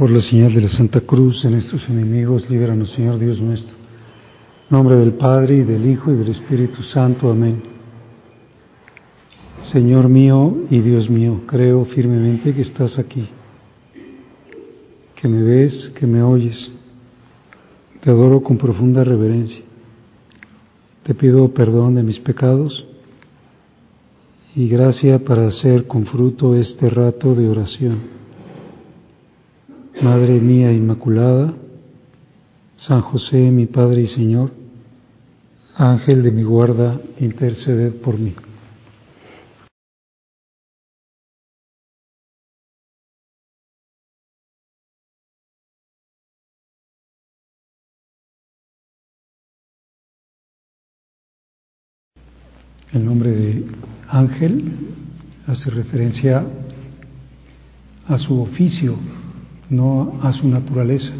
Por la señal de la Santa Cruz de nuestros enemigos, líbranos, Señor Dios nuestro. En nombre del Padre, y del Hijo, y del Espíritu Santo. Amén. Señor mío y Dios mío, creo firmemente que estás aquí, que me ves, que me oyes. Te adoro con profunda reverencia. Te pido perdón de mis pecados y gracia para hacer con fruto este rato de oración. Madre mía Inmaculada, San José, mi Padre y Señor, Ángel de mi guarda, interceded por mí. El nombre de Ángel hace referencia a su oficio, no a su naturaleza.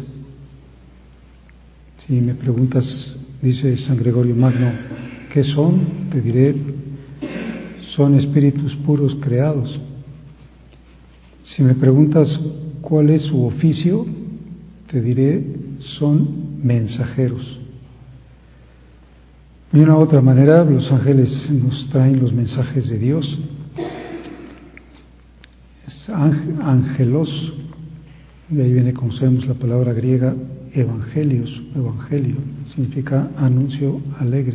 Si me preguntas, dice San Gregorio Magno, ¿qué son? Te diré, son espíritus puros creados. Si me preguntas cuál es su oficio, te diré, son mensajeros. De una u otra manera, los ángeles nos traen los mensajes de Dios. Es ángelos, de ahí viene, conocemos la palabra griega evangelios, evangelio, significa anuncio alegre.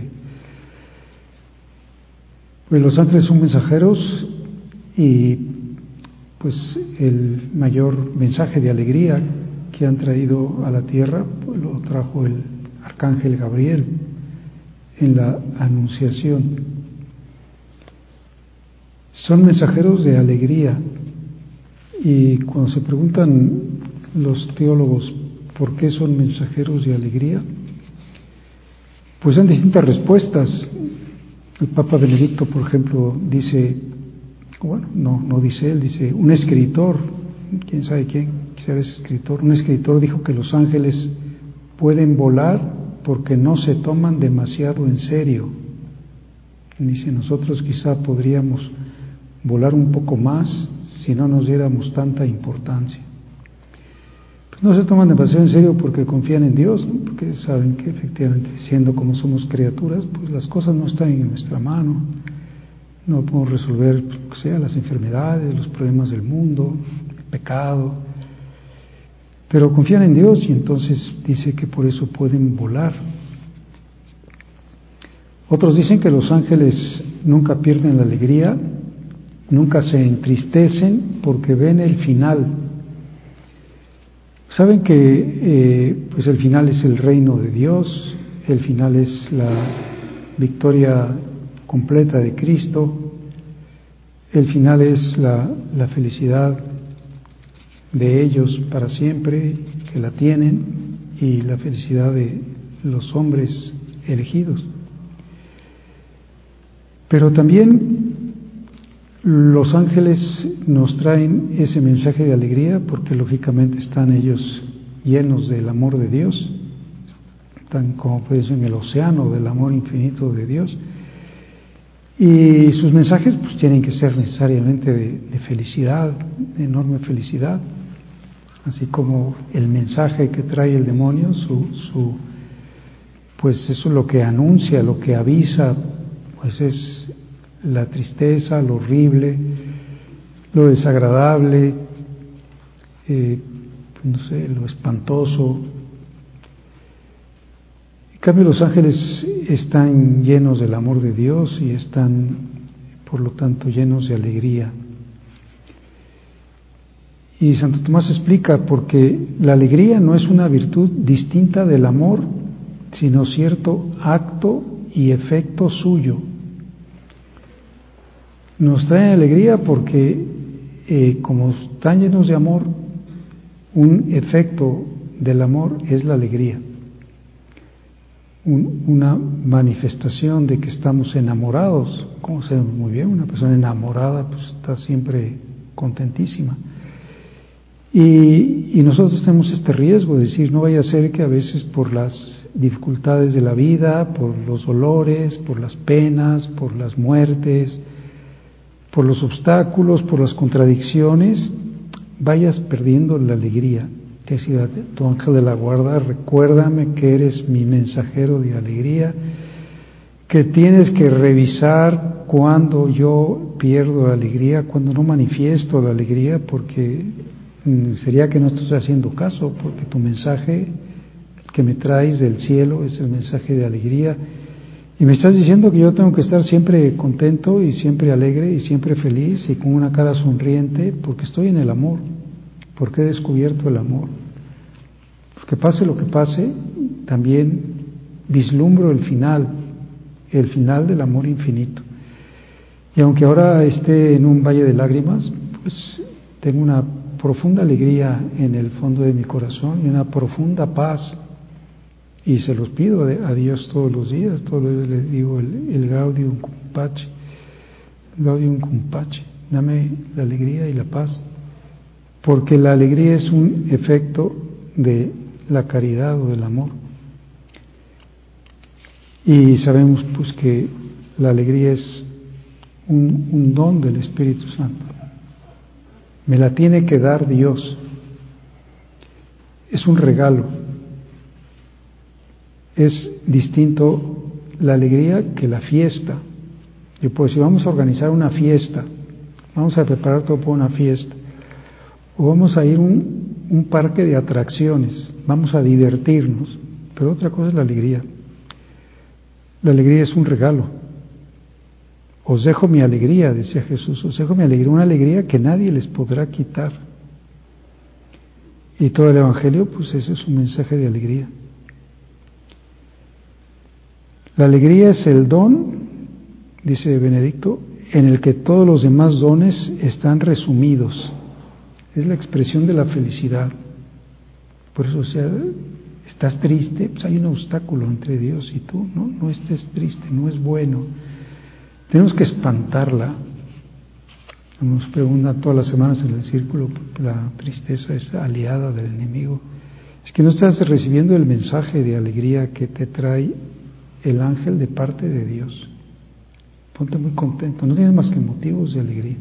Pues los ángeles son mensajeros y pues el mayor mensaje de alegría que han traído a la tierra, pues lo trajo el arcángel Gabriel en la Anunciación. Son mensajeros de alegría, y cuando se preguntan los teólogos por qué son mensajeros de alegría, pues dan distintas respuestas. El Papa Benedicto, por ejemplo, dice, bueno, no dice él, dice un escritor, quién sabe quién sea ese escritor, un escritor dijo que los ángeles pueden volar porque no se toman demasiado en serio. Dice, nosotros quizá podríamos volar un poco más si no nos diéramos tanta importancia. Pues no se toman demasiado en serio porque confían en Dios, ¿no? Porque saben que efectivamente, siendo como somos criaturas, pues las cosas no están en nuestra mano. No podemos resolver, pues, sea las enfermedades, los problemas del mundo, el pecado, pero confían en Dios, y entonces dice que por eso pueden volar. Otros dicen que los ángeles nunca pierden la alegría, nunca se entristecen porque ven el final. Saben que pues el final es el reino de Dios, el final es la victoria completa de Cristo, el final es la felicidad de ellos para siempre, que la tienen, y la felicidad de los hombres elegidos. Pero también los ángeles nos traen ese mensaje de alegría porque lógicamente están ellos llenos del amor de Dios, están como pues en el océano del amor infinito de Dios, y sus mensajes pues tienen que ser necesariamente de felicidad, de enorme felicidad, así como el mensaje que trae el demonio, pues eso es lo que anuncia, lo que avisa, pues es la tristeza, lo horrible, lo desagradable, no sé, lo espantoso. En cambio, los ángeles están llenos del amor de Dios y están, por lo tanto, llenos de alegría. Y Santo Tomás explica, porque la alegría no es una virtud distinta del amor, sino cierto acto y efecto suyo. Nos trae alegría porque, como están llenos de amor, un efecto del amor es la alegría, una manifestación de que estamos enamorados. Como sabemos muy bien, una persona enamorada pues está siempre contentísima. Y nosotros tenemos este riesgo de decir, no vaya a ser que a veces por las dificultades de la vida, por los dolores, por las penas, por las muertes, por los obstáculos, por las contradicciones, vayas perdiendo la alegría. que has sido tu ángel de la guarda, recuérdame que eres mi mensajero de alegría, que tienes que revisar cuando yo pierdo la alegría, cuando no manifiesto la alegría, porque sería que no estoy haciendo caso, porque tu mensaje que me traes del cielo es el mensaje de alegría, y me estás diciendo que yo tengo que estar siempre contento y siempre alegre y siempre feliz y con una cara sonriente, porque estoy en el amor, porque he descubierto el amor. Que pase lo que pase, también vislumbro el final del amor infinito. Y aunque ahora esté en un valle de lágrimas, pues tengo una profunda alegría en el fondo de mi corazón y una profunda paz. Y se los pido a Dios todos los días le digo el Gaudium cum pace, dame la alegría y la paz, porque la alegría es un efecto de la caridad o del amor. Y sabemos pues que la alegría es un don del Espíritu Santo. Me la tiene que dar Dios. Es un regalo. Es distinto la alegría que la fiesta. Yo puedo decir, vamos a organizar una fiesta, vamos a preparar todo para una fiesta, o vamos a ir a un parque de atracciones, vamos a divertirnos, pero otra cosa es la alegría. La alegría es un regalo. Os dejo mi alegría, decía Jesús, os dejo mi alegría, una alegría que nadie les podrá quitar. Y todo el Evangelio, pues ese es un mensaje de alegría. La alegría es el don, dice Benedicto, en el que todos los demás dones están resumidos. Es la expresión de la felicidad. Por eso, o sea, estás triste, pues hay un obstáculo entre Dios y tú, ¿no? No estés triste, no es bueno. Tenemos que espantarla. Nos preguntan todas las semanas en el círculo, porque la tristeza es aliada del enemigo. Es que no estás recibiendo el mensaje de alegría que te trae el ángel de parte de Dios. Ponte muy contento, no tienes más que motivos de alegría.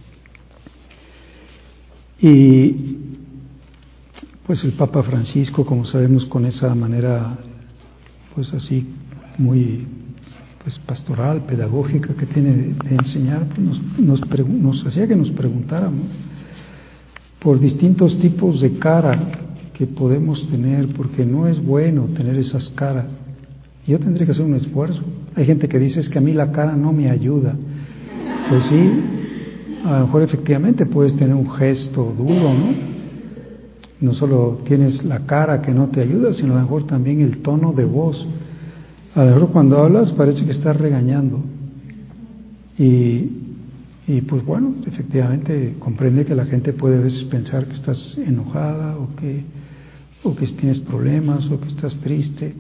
Y pues el Papa Francisco, como sabemos, con esa manera pues así muy pues pastoral, pedagógica que tiene de enseñar, pues nos hacía que nos preguntáramos por distintos tipos de cara que podemos tener, porque no es bueno tener esas caras. Yo tendré que hacer un esfuerzo. Hay gente que dice, es que a mí la cara no me ayuda. Pues sí, a lo mejor efectivamente puedes tener un gesto duro, ¿no? No solo tienes la cara que no te ayuda, sino a lo mejor también el tono de voz. A lo mejor cuando hablas parece que estás regañando. Y pues bueno, efectivamente comprende que la gente puede a veces pensar que estás enojada o que tienes problemas o que estás triste.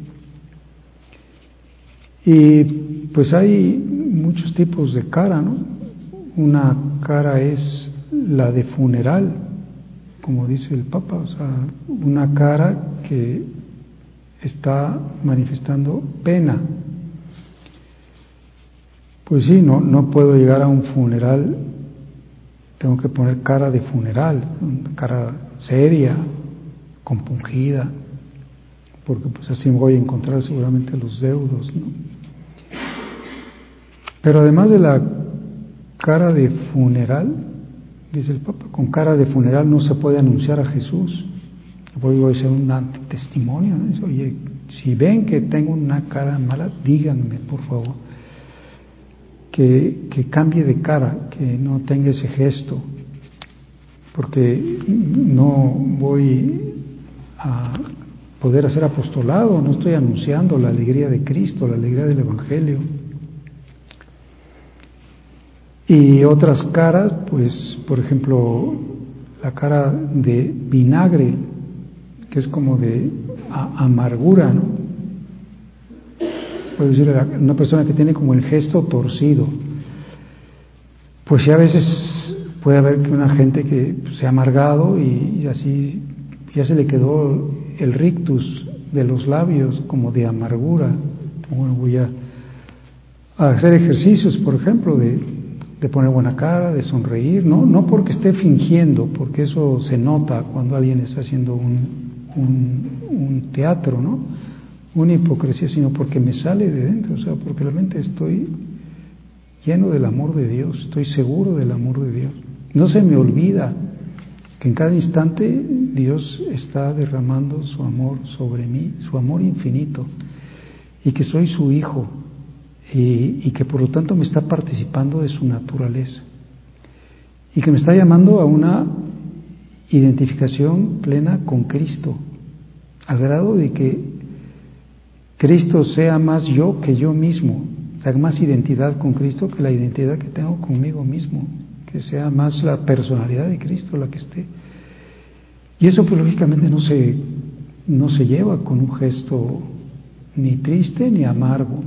Y pues hay muchos tipos de cara, ¿no? Una cara es la de funeral, como dice el Papa, o sea, una cara que está manifestando pena. Pues sí, no puedo llegar a un funeral, tengo que poner cara de funeral, una cara seria, compungida, porque pues así voy a encontrar seguramente los deudos, ¿no? Pero además de la cara de funeral, dice el Papa, con cara de funeral no se puede anunciar a Jesús. Voy a hacer un testimonio, ¿no? Dice, oye, si ven que tengo una cara mala, díganme, por favor, que cambie de cara, que no tenga ese gesto, porque no voy a poder hacer apostolado, no estoy anunciando la alegría de Cristo, la alegría del Evangelio. Y otras caras, pues, por ejemplo, la cara de vinagre, que es como de amargura, ¿no? Puedo decir, una persona que tiene como el gesto torcido. Pues ya a veces puede haber que una gente que se ha amargado y así ya se le quedó el rictus de los labios como de amargura. Bueno, voy a hacer ejercicios, por ejemplo, de de poner buena cara, de sonreír, no porque esté fingiendo, porque eso se nota cuando alguien está haciendo un teatro, ¿no? Una hipocresía, sino porque me sale de dentro, o sea, porque realmente estoy lleno del amor de Dios, estoy seguro del amor de Dios. No se me olvida que en cada instante Dios está derramando su amor sobre mí, su amor infinito, y que soy su hijo, y que por lo tanto me está participando de su naturaleza, y que me está llamando a una identificación plena con Cristo, al grado de que Cristo sea más yo que yo mismo, o sea, más identidad con Cristo que la identidad que tengo conmigo mismo, que sea más la personalidad de Cristo la que esté. Y eso pues lógicamente no se lleva con un gesto ni triste ni amargo.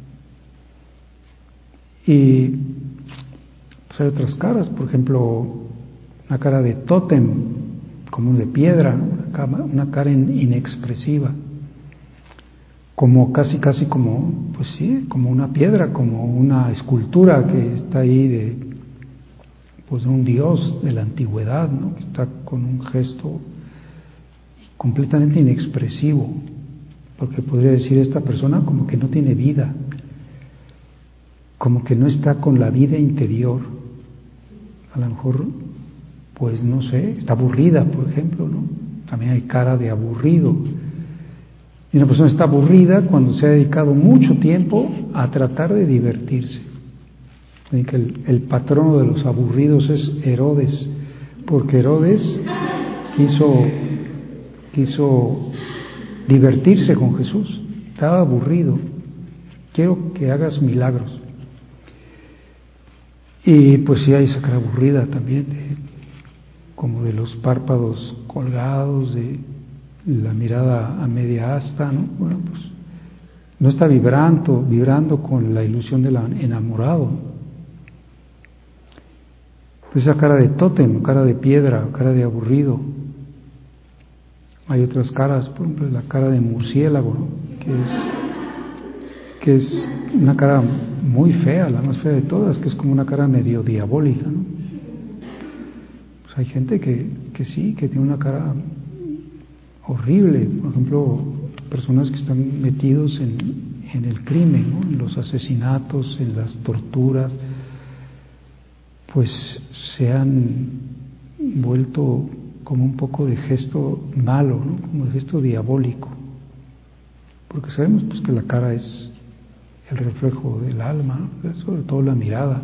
Y pues hay otras caras, por ejemplo, una cara de tótem, como de piedra, ¿no? Una cara inexpresiva, como casi como, pues sí, como una piedra, como una escultura que está ahí de un dios de la antigüedad, ¿no? Que está con un gesto completamente inexpresivo, porque podría decir esta persona como que no tiene vida, como que no está con la vida interior. A lo mejor, pues no sé, está aburrida, por ejemplo, ¿no? También hay cara de aburrido. Y una persona está aburrida cuando se ha dedicado mucho tiempo a tratar de divertirse. Que el patrono de los aburridos es Herodes, porque Herodes quiso divertirse con Jesús, estaba aburrido, quiero que hagas milagros. Y pues sí hay esa cara aburrida también, como de los párpados colgados, de la mirada a media asta, ¿no? Bueno, pues no está vibrando con la ilusión del enamorado. Pues esa cara de tótem, cara de piedra, cara de aburrido. Hay otras caras, por ejemplo, la cara de murciélago, ¿no? que es una cara muy fea, la más fea de todas, que es como una cara medio diabólica, ¿no? Pues hay gente que sí, que tiene una cara horrible, por ejemplo, personas que están metidos en el crimen, ¿no? En los asesinatos, en las torturas, pues se han vuelto como un poco de gesto malo, ¿no? Como de gesto diabólico, porque sabemos pues que la cara es el reflejo del alma, ¿no? Sobre todo la mirada,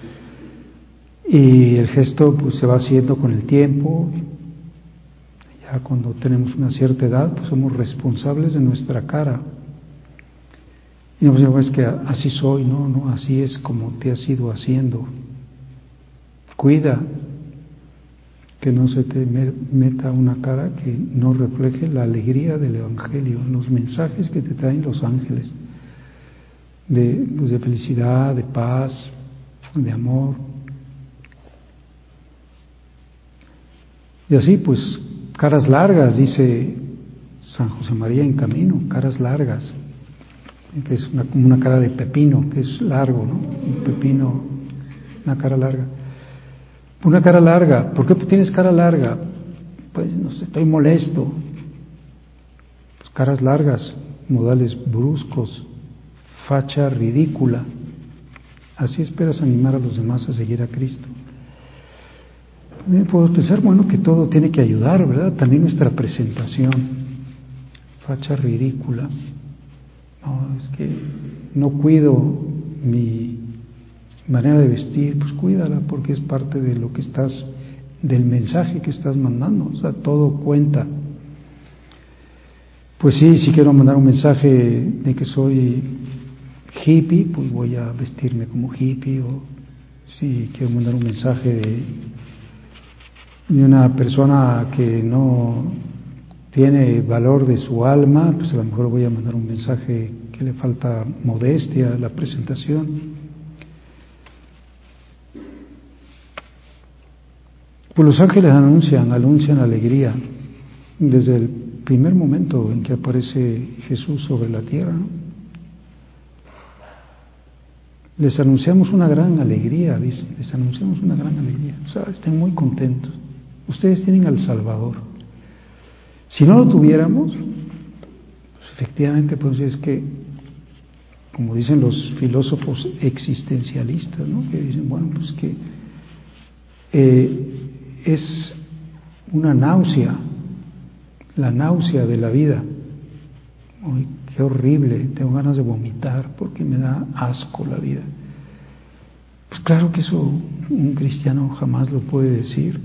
y el gesto pues se va haciendo con el tiempo. Ya cuando tenemos una cierta edad pues somos responsables de nuestra cara, y no pues es que así soy, no, así es como te has ido haciendo. Cuida que no se te meta una cara que no refleje la alegría del Evangelio, los mensajes que te traen los ángeles, de felicidad, de paz, de amor. Y así pues, caras largas, dice San José María en Camino, caras largas, que es como una cara de pepino, que es largo, ¿no? Un pepino, una cara larga. Una cara larga, ¿por qué tienes cara larga? Pues no sé, estoy molesto. Pues caras largas, modales bruscos, facha ridícula. Así esperas animar a los demás a seguir a Cristo. Puedo pensar, bueno, que todo tiene que ayudar, ¿verdad? También nuestra presentación, facha ridícula. No, es que no cuido mi manera de vestir, pues cuídala, porque es parte de lo que del mensaje que estás mandando, o sea, todo cuenta. Pues sí, si quiero mandar un mensaje de que soy hippie, pues voy a vestirme como hippie, o si quiero mandar un mensaje de una persona que no tiene valor de su alma, pues a lo mejor voy a mandar un mensaje que le falta modestia, la presentación. Pues los ángeles anuncian alegría desde el primer momento en que aparece Jesús sobre la tierra, ¿no? les anunciamos una gran alegría, dice, les anunciamos una gran alegría. O sea, estén muy contentos. Ustedes tienen al Salvador. Si no lo tuviéramos, pues efectivamente, pues es que, como dicen los filósofos existencialistas, ¿no? Que dicen, bueno, pues que es una náusea, la náusea de la vida. Uy, qué horrible, tengo ganas de vomitar porque me da asco la vida. Pues claro que eso un cristiano jamás lo puede decir.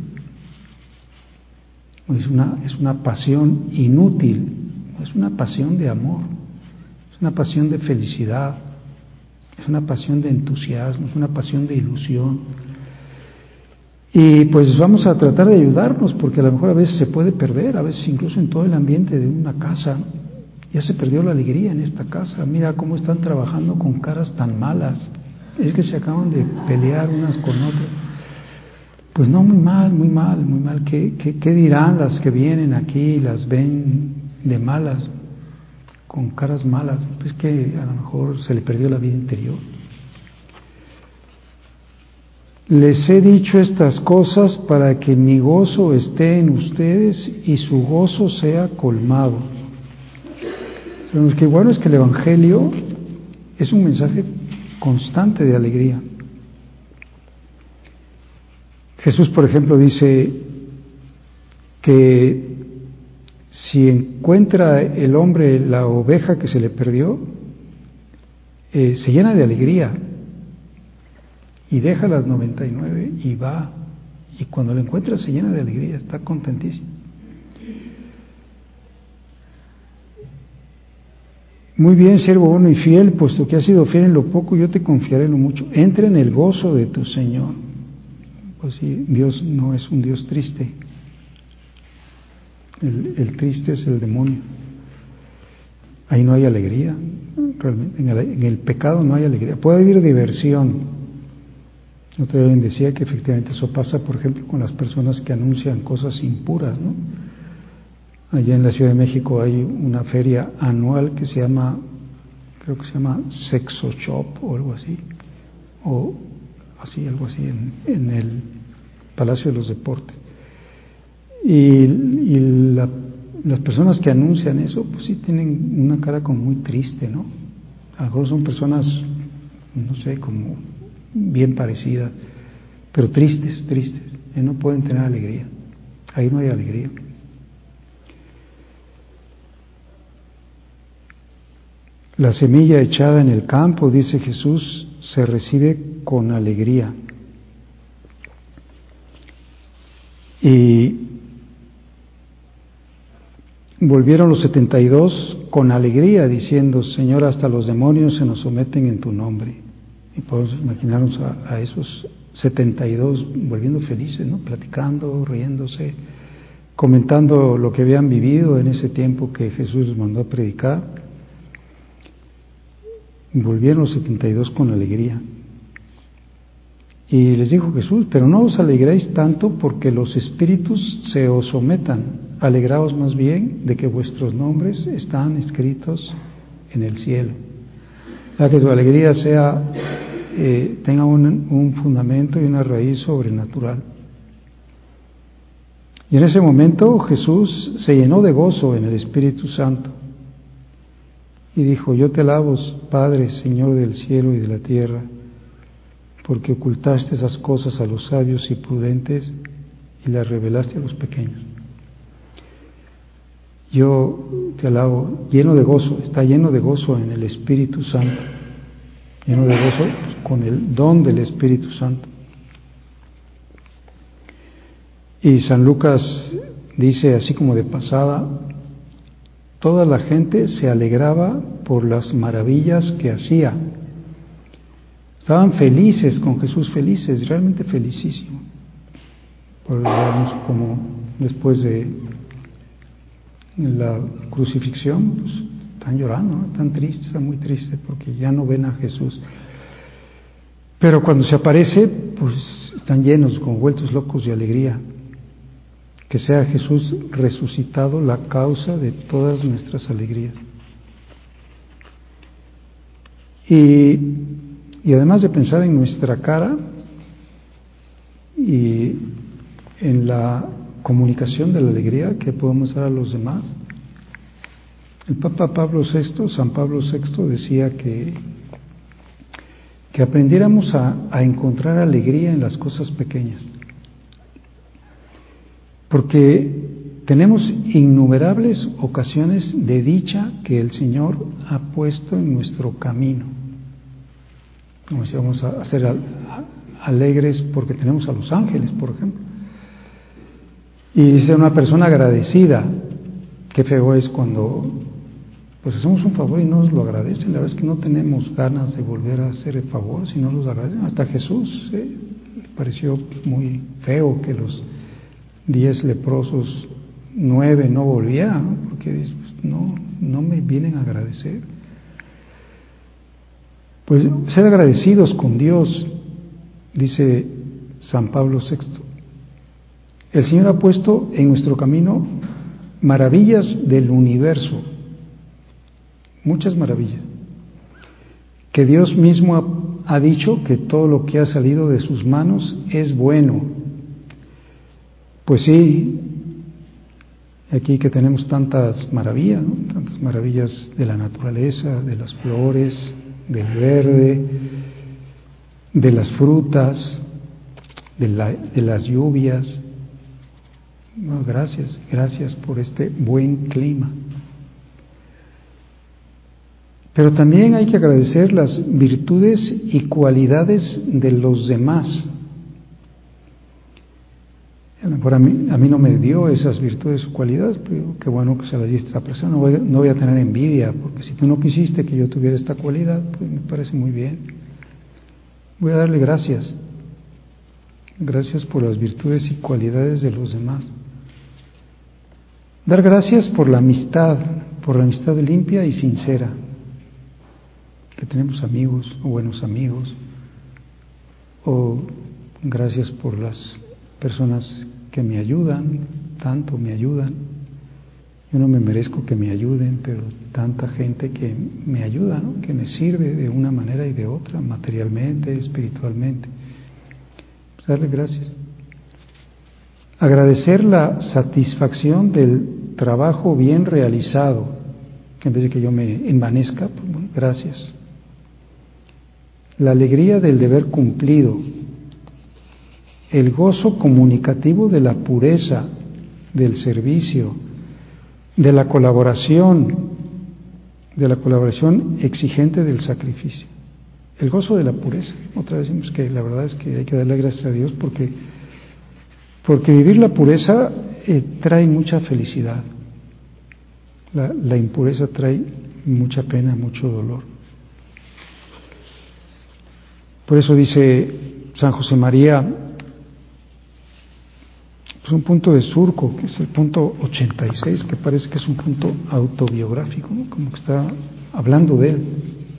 Es una pasión inútil, es una pasión de amor, es una pasión de felicidad, es una pasión de entusiasmo, es una pasión de ilusión. Y pues vamos a tratar de ayudarnos, porque a lo mejor a veces se puede perder, a veces incluso en todo el ambiente de una casa. Ya se perdió la alegría en esta casa. Mira cómo están trabajando con caras tan malas. Es que se acaban de pelear unas con otras. Pues no, muy mal, muy mal, muy mal. ¿Qué dirán las que vienen aquí y las ven de malas, con caras malas? Pues que a lo mejor se le perdió la vida interior. Les he dicho estas cosas para que mi gozo esté en ustedes y su gozo sea colmado. Sabemos que bueno es que el Evangelio es un mensaje constante de alegría. Jesús, por ejemplo, dice que si encuentra el hombre la oveja que se le perdió, se llena de alegría y deja las 99 y va, y cuando la encuentra se llena de alegría, está contentísimo. Muy bien, siervo bueno y fiel, puesto que has sido fiel en lo poco, yo te confiaré en lo mucho. Entra en el gozo de tu Señor. Pues sí, Dios no es un Dios triste. El triste es el demonio. Ahí no hay alegría, realmente. En el pecado no hay alegría. Puede haber diversión. Otra vez decía que efectivamente eso pasa, por ejemplo, con las personas que anuncian cosas impuras, ¿no? Allá en la Ciudad de México hay una feria anual que se llama, creo que se llama Sexo Shop o algo así, algo así en el Palacio de los Deportes. Y las personas que anuncian eso, pues sí tienen una cara como muy triste, ¿no? A lo mejor son personas, no sé, como bien parecidas, pero tristes, no pueden tener alegría. Ahí no hay alegría. La semilla echada en el campo, dice Jesús, se recibe con alegría. Y volvieron los 72 con alegría, diciendo, Señor, hasta los demonios se nos someten en tu nombre. Y podemos imaginarnos a esos 72 volviendo felices, ¿no? Platicando, riéndose, comentando lo que habían vivido en ese tiempo que Jesús les mandó a predicar. Volvieron los 72 con alegría. Y les dijo Jesús, pero no os alegréis tanto porque los espíritus se os sometan, alegraos más bien de que vuestros nombres están escritos en el cielo. Para que tu alegría tenga un fundamento y una raíz sobrenatural. Y en ese momento Jesús se llenó de gozo en el Espíritu Santo. Y dijo, yo te alabo, Padre, Señor del cielo y de la tierra, porque ocultaste esas cosas a los sabios y prudentes y las revelaste a los pequeños. Yo te alabo, lleno de gozo, está lleno de gozo en el Espíritu Santo, lleno de gozo con el don del Espíritu Santo. Y San Lucas dice, así como de pasada, toda la gente se alegraba por las maravillas que hacía. Estaban felices con Jesús, felices, realmente felicísimos. Como después de la crucifixión, pues están llorando, ¿no? Están tristes, están muy tristes porque ya no ven a Jesús. Pero cuando se aparece, pues están llenos, como vueltos locos de alegría. Que sea Jesús resucitado la causa de todas nuestras alegrías. Y Y además de pensar en nuestra cara y en la comunicación de la alegría que podemos dar a los demás, el Papa Pablo VI, San Pablo VI, decía que aprendiéramos a encontrar alegría en las cosas pequeñas, porque tenemos innumerables ocasiones de dicha que el Señor ha puesto en nuestro camino. Como si vamos a ser alegres porque tenemos a los ángeles, por ejemplo. Y ser una persona agradecida. Qué feo es cuando pues hacemos un favor y no nos lo agradecen. La verdad es que no tenemos ganas de volver a hacer el favor si no los agradecen. Hasta Jesús le pareció muy feo que los 10 leprosos, 9 no volvían, ¿no? Porque pues, no me vienen a agradecer. Pues ser agradecidos con Dios, dice San Pablo VI. El Señor ha puesto en nuestro camino maravillas del universo, muchas maravillas, que Dios mismo ha dicho que todo lo que ha salido de sus manos es bueno. Pues sí, aquí que tenemos tantas maravillas, ¿no? Tantas maravillas de la naturaleza, de las flores, del verde, de las frutas, de las lluvias. No, gracias por este buen clima. Pero también hay que agradecer las virtudes y cualidades de los demás. A lo mejor a mí no me dio esas virtudes o cualidades, pero qué bueno que se las diste a la persona. No voy a tener envidia, porque si tú no quisiste que yo tuviera esta cualidad, pues me parece muy bien. Voy a darle gracias. Gracias por las virtudes y cualidades de los demás. Dar gracias por la amistad limpia y sincera. Que tenemos amigos o buenos amigos. O gracias por las personas que me ayudan, tanto me ayudan. Yo no me merezco que me ayuden, pero tanta gente que me ayuda, ¿no? Que me sirve de una manera y de otra, materialmente, espiritualmente. Pues darle gracias. Agradecer la satisfacción del trabajo bien realizado, que en vez de que yo me envanezca, pues bueno, gracias. La alegría del deber cumplido, el gozo comunicativo de la pureza, del servicio, de la colaboración exigente del sacrificio. El gozo de la pureza. Otra vez decimos que la verdad es que hay que darle gracias a Dios porque vivir la pureza trae mucha felicidad. La impureza trae mucha pena, mucho dolor. Por eso dice San José María, pues un punto de surco, que es el punto 86, que parece que es un punto autobiográfico, ¿no? Como que está hablando de él.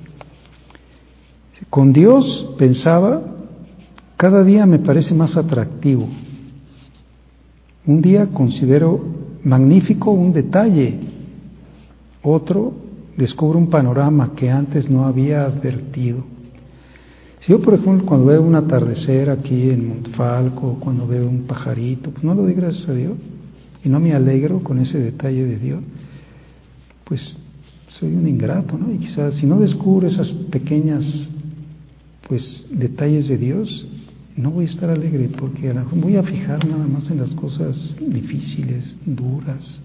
Con Dios, pensaba, cada día me parece más atractivo. Un día considero magnífico un detalle, otro descubro un panorama que antes no había advertido. Si yo, por ejemplo, cuando veo un atardecer aquí en Montfalco, cuando veo un pajarito, pues no lo doy gracias a Dios y no me alegro con ese detalle de Dios, pues soy un ingrato, ¿no? Y quizás si no descubro esas pequeñas, pues, detalles de Dios, no voy a estar alegre porque a lo mejor voy a fijar nada más en las cosas difíciles, duras.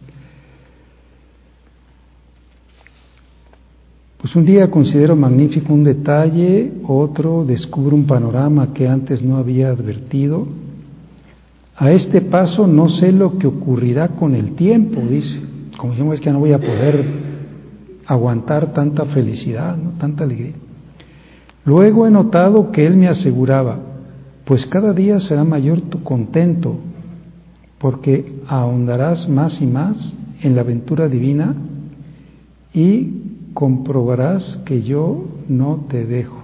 Pues un día considero magnífico un detalle, otro descubro un panorama que antes no había advertido. A este paso no sé lo que ocurrirá con el tiempo, dice. Como decimos, es que no voy a poder aguantar tanta felicidad, ¿no? Tanta alegría. Luego he notado que él me aseguraba, pues cada día será mayor tu contento, porque ahondarás más y más en la aventura divina y comprobarás que yo no te dejo.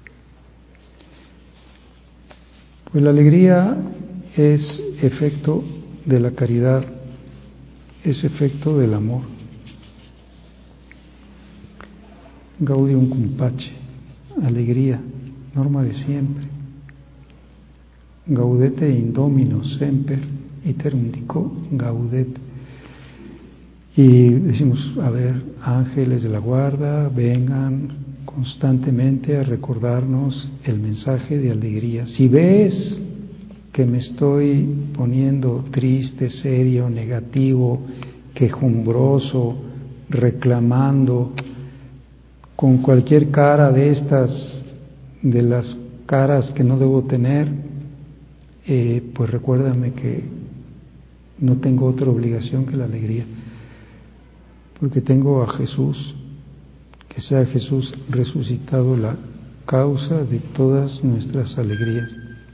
Pues la alegría es efecto de la caridad, es efecto del amor. Gaudium cum pace, alegría, norma de siempre. Gaudete in Domino semper, iterum dico gaudet. Y decimos, a ver, ángeles de la guarda, vengan constantemente a recordarnos el mensaje de alegría. Si ves que me estoy poniendo triste, serio, negativo, quejumbroso, reclamando, con cualquier cara de estas, de las caras que no debo tener, pues recuérdame que no tengo otra obligación que la alegría, porque tengo a Jesús, que sea Jesús resucitado la causa de todas nuestras alegrías.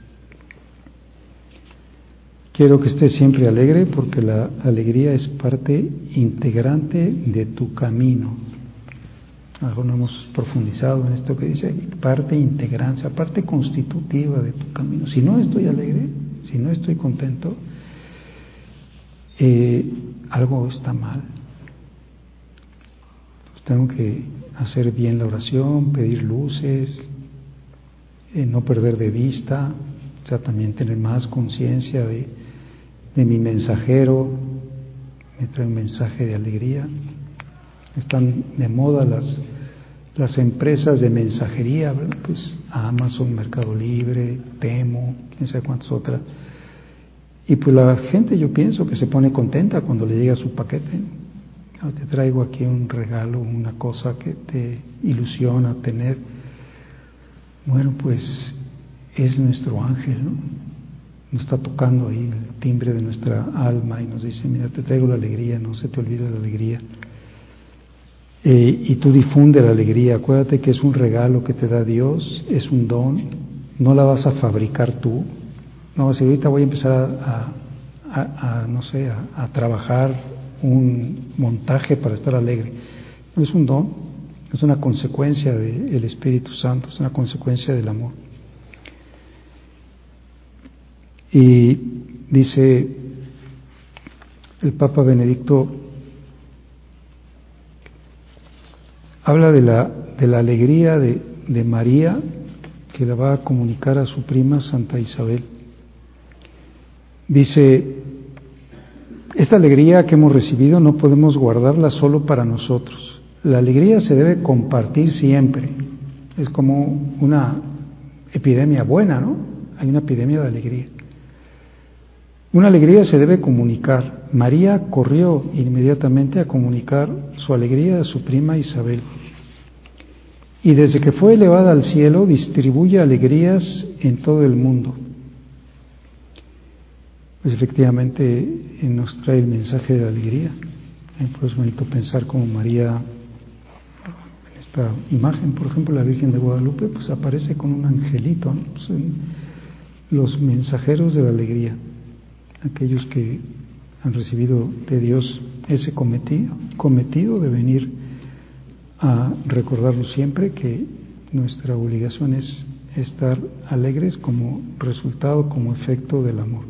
Quiero que estés siempre alegre, porque la alegría es parte integrante de tu camino. Algo no hemos profundizado en esto que dice aquí, parte integrante, parte constitutiva de tu camino. Si no estoy alegre, si no estoy contento, algo está mal. Tengo que hacer bien la oración, pedir luces, no perder de vista, o sea, también tener más conciencia de mi mensajero, me trae un mensaje de alegría. Están de moda las empresas de mensajería, ¿verdad? Pues Amazon, Mercado Libre, Temo, quién sabe cuántas otras. Y pues la gente, yo pienso que se pone contenta cuando le llega su paquete. Te traigo aquí un regalo, una cosa que te ilusiona tener. Bueno, pues es nuestro ángel, ¿no? Nos está tocando ahí el timbre de nuestra alma y nos dice, mira, te traigo la alegría, no se te olvide la alegría. Y tú difunde la alegría. Acuérdate que es un regalo que te da Dios, es un don, no la vas a fabricar tú. No, si ahorita voy a empezar a trabajar un montaje para estar alegre. No, es un don, es una consecuencia del Espíritu Santo, es una consecuencia del amor. Y dice el Papa Benedicto, habla de la alegría de María, que la va a comunicar a su prima Santa Isabel. Dice, esta alegría que hemos recibido no podemos guardarla solo para nosotros. La alegría se debe compartir siempre. Es como una epidemia buena, ¿no? Hay una epidemia de alegría. Una alegría se debe comunicar. María corrió inmediatamente a comunicar su alegría a su prima Isabel. Y desde que fue elevada al cielo, distribuye alegrías en todo el mundo. Pues efectivamente nos trae el mensaje de la alegría. Pues es bonito pensar como María, en esta imagen, por ejemplo, la Virgen de Guadalupe, pues aparece con un angelito, ¿no? Pues los mensajeros de la alegría, aquellos que han recibido de Dios ese cometido de venir a recordarlo siempre, que nuestra obligación es estar alegres como resultado, como efecto del amor.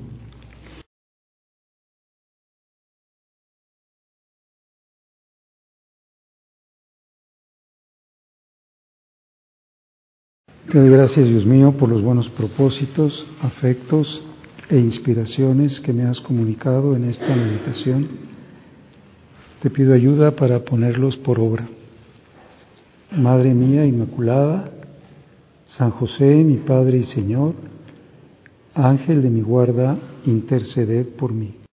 Te doy gracias, Dios mío, por los buenos propósitos, afectos e inspiraciones que me has comunicado en esta meditación. Te pido ayuda para ponerlos por obra. Madre mía Inmaculada, San José, mi Padre y Señor, Ángel de mi guarda, interceded por mí.